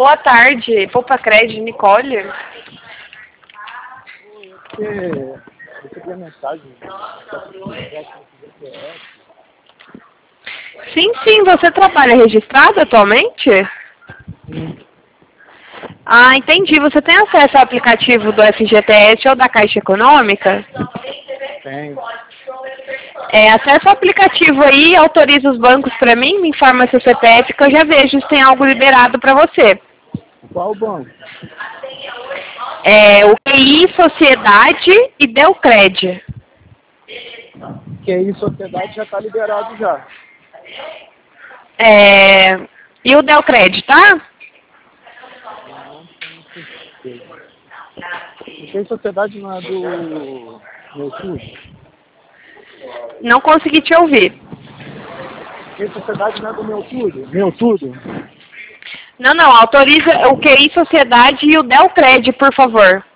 Boa tarde, Poupa-Cred, Nicole. Eu recebi a mensagem Sim, você trabalha registrado atualmente? Sim. Ah, entendi. Você tem acesso ao aplicativo do FGTS ou da Caixa Econômica? Tenho. Acessa o aplicativo aí, autoriza os bancos para mim, me informa seu CPF que eu já vejo se tem algo liberado para você. Qual banco? O QI, Sociedade e Deucred. QI Sociedade já está liberado já. E o Deucred, tá? Não tenho certeza. O QI Sociedade não é do meu tudo? Não consegui te ouvir. O QI Sociedade não é do meu tudo? Meu tudo? Não, autoriza o QI Sociedade e o Deucred, por favor.